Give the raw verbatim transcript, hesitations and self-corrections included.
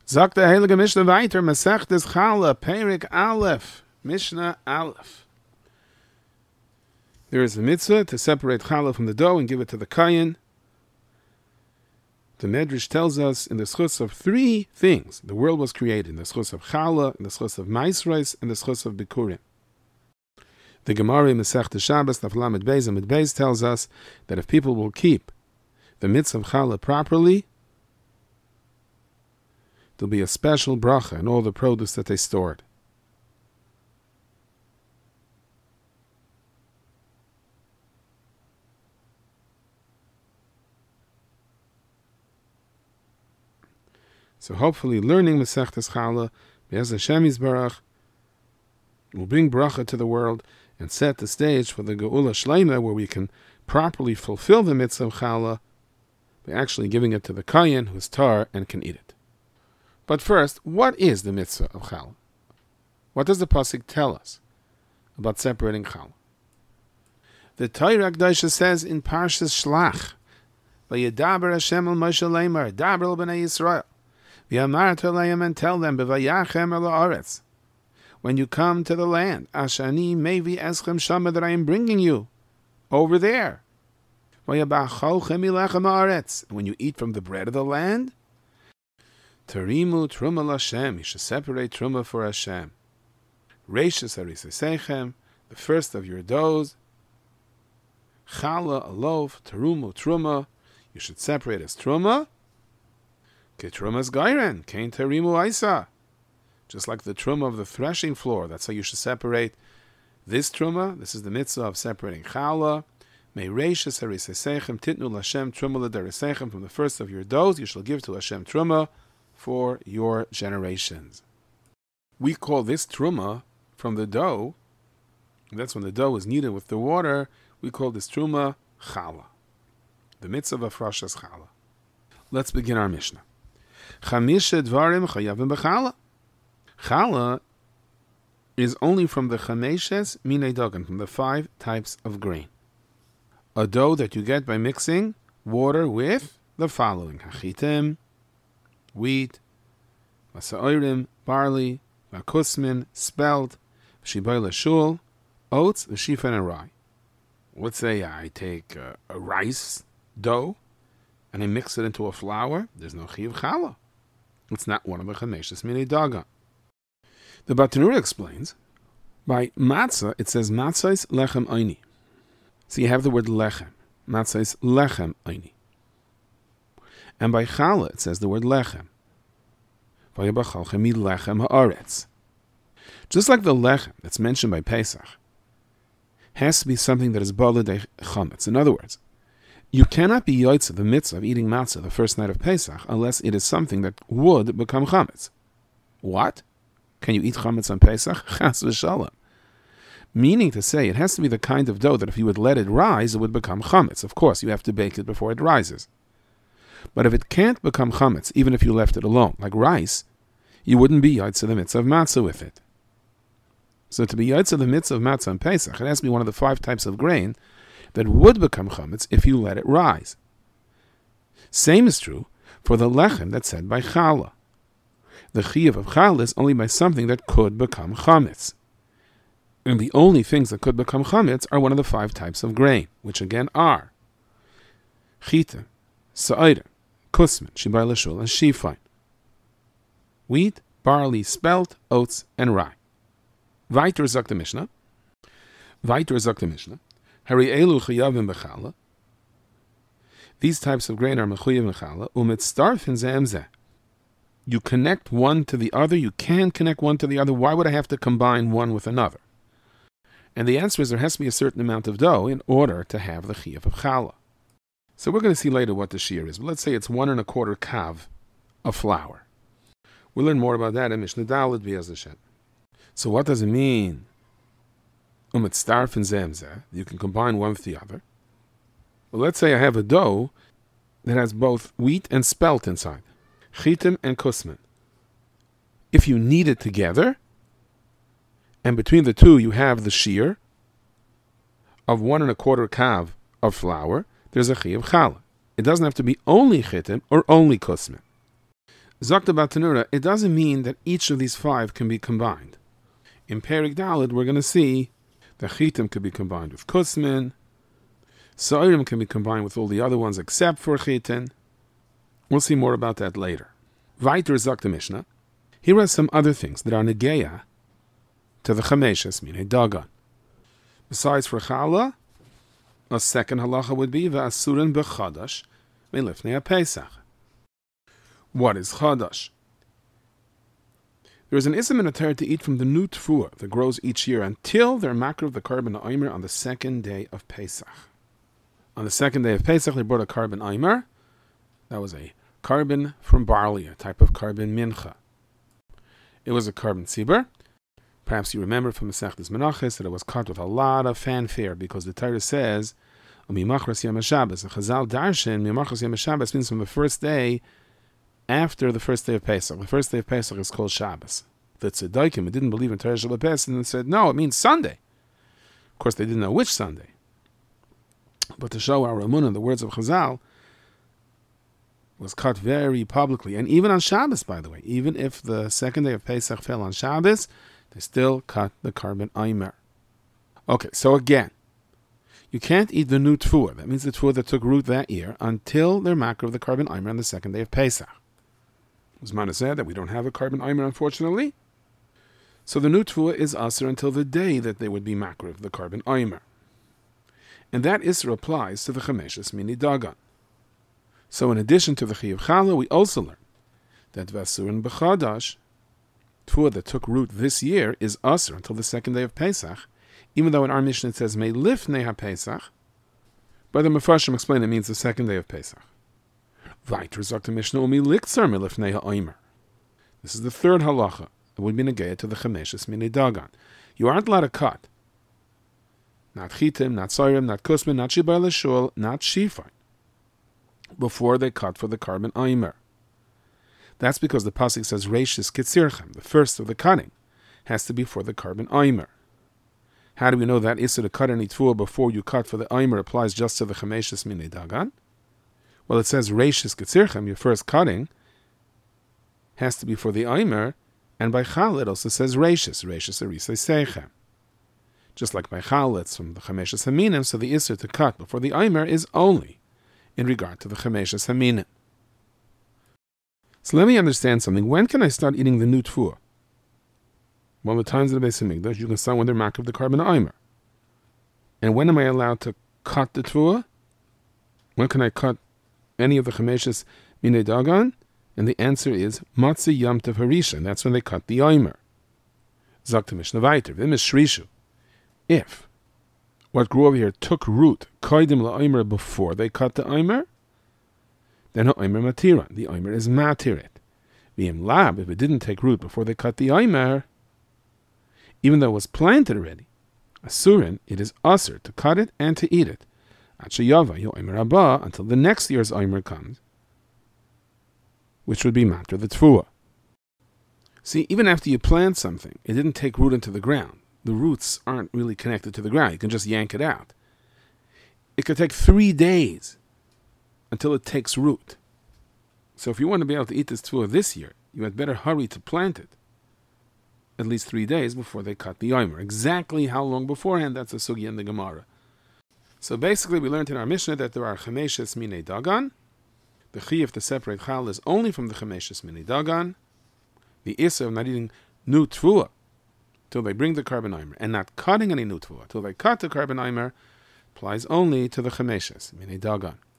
Sagt der Heilige Mishnah weiter, Masechtes Challah, Perik Aleph, Mishnah Aleph. There is a mitzvah to separate challah from the dough and give it to the kayin. The Medrash tells us in the schus of three things the world was created: in the schus of challah, in the schus of maisros, and the schus of bikurim. The Gemara in Masechtes Shabbos, Daf Lamed Beis Amud Beis, tells us that if people will keep the mitzvah of challah properly, there'll be a special bracha in all the produce that they stored. So hopefully learning Masechtes Challah, Be'ez Hashem Yisbarach, will bring bracha to the world and set the stage for the Geula Shleima, where we can properly fulfill the mitzvah of Challah by actually giving it to the Kayin who is tar and can eat it. But first, what is the mitzvah of Challah? What does the pasuk tell us about separating Challah? The Torah Kedusha says in Parshas Shlach, "Vayedaber Hashem el Moshe Leimar, daber el bnei Yisrael, v'yamarta lehem, and tell them, b'vayachem el haaretz, when you come to the land, ashani mevi eschem shama, that I am bringing you over there. Vayabacholchem ilechem haaretz, when you eat from the bread of the land, Tarimu truma l'Hashem, you should separate truma for Hashem. Reishis harisesechem, the first of your doughs. Challah, a loaf, tarumu truma, you should separate as truma. Ke trumas gairen, kain tarimu isa, just like the truma of the threshing floor. That's how you should separate this truma. This is the mitzvah of separating challah. May reishis harisesechem titnu l'Hashem truma l'darisechem, from the first of your doughs you shall give to Hashem truma for your generations. We call this truma from the dough, and that's when the dough is kneaded with the water. We call this truma challah, the mitzvah of frashas challah. Let's begin our Mishnah. Chamisha dvarim chayavim b'challah. Challah is only from the chameshes minei dogan, from the five types of grain. A dough that you get by mixing water with the following: hachitim, wheat, masa'orim, barley, vakusmin, spelt, shibai shul, oats, v'shifen, and rye. Let's say I take a, a rice dough and I mix it into a flour. There's no chiyuv challah. It's not one of the chameshes minei dagan. The Batanura explains, by matzah it says matzahs lechem oini. So you have the word lechem. Matzahs lechem oini. And by challah it says the word lechem. Vayabachalchem lechem haaretz. Just like the lechem that's mentioned by Pesach has to be something that is balei chametz. In other words, you cannot be yotzeh the mitzvah of eating matzah the first night of Pesach unless it is something that would become chametz. What? Can you eat chametz on Pesach? Chas v'shalom. Meaning to say, it has to be the kind of dough that if you would let it rise, it would become chametz. Of course, you have to bake it before it rises. But if it can't become chametz, even if you left it alone, like rice, you wouldn't be yotzeh the mitzvah of matzah with it. So to be yotzeh the mitzvah of matzah on Pesach, it has to be one of the five types of grain that would become chametz if you let it rise. Same is true for the lechem that's said by challah. The chiyuv of challah is only by something that could become chametz. And the only things that could become chametz are one of the five types of grain, which again are chita, sa'ira, kusmin, shibai lashul, and shifine. Wheat, barley, spelt, oats, and rye. Weiter sagt the Mishnah. Weiter sagt the Mishnah. Hari elu chayavim b'challah. These types of grain are mechuyev b'challah. Umitztarfin ze'em zeh. You connect one to the other. You can connect one to the other. Why would I have to combine one with another? And the answer is there has to be a certain amount of dough in order to have the chiyuv of challah. So we're going to see later what the shear is. But let's say it's one and a quarter kav of flour. We'll learn more about that in Mishnah Daled B'ez Hashem. So what does it mean? Umitztarfin ze'em zeh. You can combine one with the other. Well, let's say I have a dough that has both wheat and spelt inside. Chitim and kusmin. If you knead it together, and between the two you have the shear of one and a quarter kav of flour, there's a chiyuv challah. It doesn't have to be only chitim or only kusmin. Zakta Batanura, it doesn't mean that each of these five can be combined. In Perik Daled, we're going to see that Chitim could be combined with Kusmin, Sa'irim can be combined with all the other ones except for Chitin. We'll see more about that later. Weiter Zakta Mishnah. Here are some other things that are Negeya to the Chameshes, Minei Dagan. Besides for Chala, a second halacha would be V'asurin b'chadash me'lifnei HaPesach. What is Chadash? There is an ism in a Torah to eat from the new tfuah that grows each year until they're makar of the carbon aimer on the second day of Pesach. On the second day of Pesach, they brought a carbon aimer. That was a carbon from barley, a type of carbon mincha. It was a carbon tzibur. Perhaps you remember from Masechtas Menachos that it was cut with a lot of fanfare because the Torah says, "Mimachras Yom HaShabbos." And Chazal Darshan, Mimachras Yom HaShabbos means from the first day after the first day of Pesach. The first day of Pesach is called Shabbos. The Tzedaikim, who didn't believe in Torah Shabbat Pesach, and said, no, it means Sunday. Of course, they didn't know which Sunday. But to show our Ramunah, the words of Chazal, was cut very publicly. And even on Shabbos, by the way, even if the second day of Pesach fell on Shabbos, they still cut the carbon aimer. Okay, so again, you can't eat the new tfuah. That means the tfuah that took root that year until they're makar of the carbon aimer on the second day of Pesach. Zman said that we don't have a carbon aimer, unfortunately. So the new tfuah is aser until the day that they would be makar of the carbon aimer. And that isra applies to the chameshes mini dagan. So in addition to the chiyuv chala, we also learn that v'asurin b'chadash, tfuah that took root this year, is aser until the second day of Pesach, even though in our Mishnah it says, May lifnei HaPesach, but the Mefarshim explain it means the second day of Pesach. Weiter sagt the Mishnah, Umi liktzer me lifnei ha'omer. This is the third halacha. It would be negaya to the chameshes minei dagan. You aren't allowed to cut. Not chitim, not soirim, not kusmin, not shibai l'shul, not shifai, before they cut for the carbon aimer. That's because the pasuk says, Reishis kitzirchem, the first of the cutting, has to be for the carbon aimer. How do we know that issur to cut any tfuah before you cut for the aimer applies just to the chameshes minei dagan? Well, it says Reishis Ketzirchem, your first cutting, has to be for the aimer, and by Chal it also says Reishis, Reishis Arisei Seichem. Just like by Chal, it's from the Chameshes Haminim, so the issur to cut before the aimer is only in regard to the Chameshes Haminim. So let me understand something. When can I start eating the new tfuah? Well, the times of the Beis Hamikdash, you can start when they're makar of the carbon aimer. And when am I allowed to cut the tfuah? When can I cut any of the chameshes minei dagan? And the answer is Matzi Yom Tov Harisha. That's when they cut the aimer. Zakta Mishnah Weiter, V'im is Shrishu. If what grew over here took root koidim la'aimer before they cut the aimer, then ha'aimer matiran. The aimer is matirit. V'im lab, if it didn't take root before they cut the aimer, even though it was planted already, asurin, it is aser to cut it and to eat it. Until the next year's aimer comes, which would be matter the tfuah. See, even after you plant something, it didn't take root into the ground. The roots aren't really connected to the ground. You can just yank it out. It could take three days until it takes root. So if you want to be able to eat this tfuah this year, you had better hurry to plant it at least three days before they cut the aimer. Exactly how long beforehand, that's a sugya in the Gemara. So basically, we learned in our Mishnah that there are chameshes minei dagan. The chiyuv to separate chal is only from the chameshes minei dagan. The issur of not eating new tfuah till they bring the carbon aimer, and not cutting any new tfuah till they cut the carbon aimer, applies only to the chameshes minei dagan.